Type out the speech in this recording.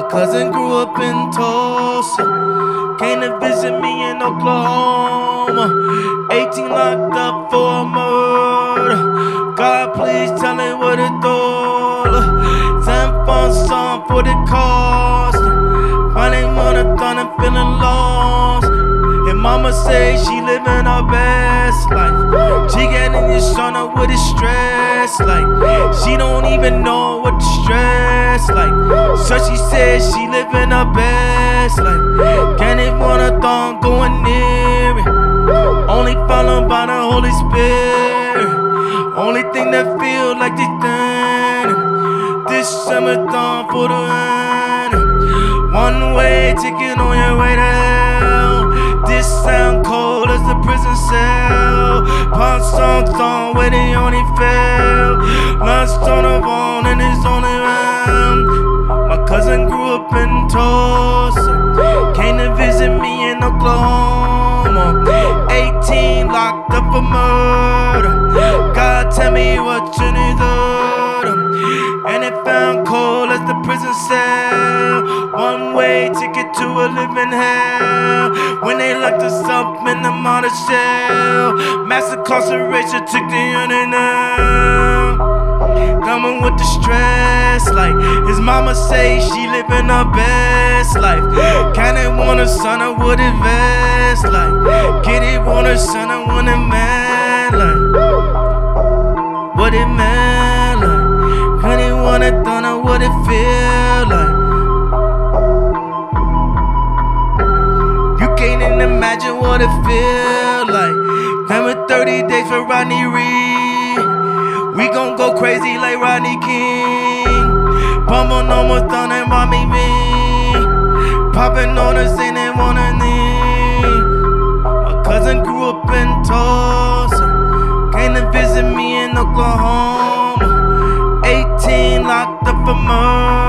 cousin grew up in Tulsa, came to visit me in Oklahoma. 18 locked up for a murder. God, please tell me what it stole. 10 fun song for the cost. Finding marathon and feeling lost. And mama say she living her best life. She getting this son up with the stress like she don't even know what the stress like. So she said she living her best life. Can't even wanna thought going near it. Only followed by the Holy Spirit. Only thing that feel like this thing. This summertime for the end. One way ticket on your way to hell. This sound cold as the prison cell. Pop song where they only fell. Last on the phone and it's only round. My cousin grew up in Tulsa, came to visit me in Oklahoma. 18 locked up for murder. God tell me what you need to do. And it found cold as the prison cell. One way ticket to a living hell. When they locked us up in the mother shell. Mass incarceration took the internet. Coming with the stress like his mama say she living her best life. Kinda want a son I would invest like. Kid it want a son I want a man like. What it meant like. Kinda want a thought I what it feel like. You can't even imagine what it feel like. Time with 30 days for Rodney Reed. We gon' go crazy like Rodney King. Bumpin' on my thumb and mommy me. Poppin' on the scene and wanna need. My cousin grew up in Tulsa, came to visit me in Oklahoma. 18 locked up for murder.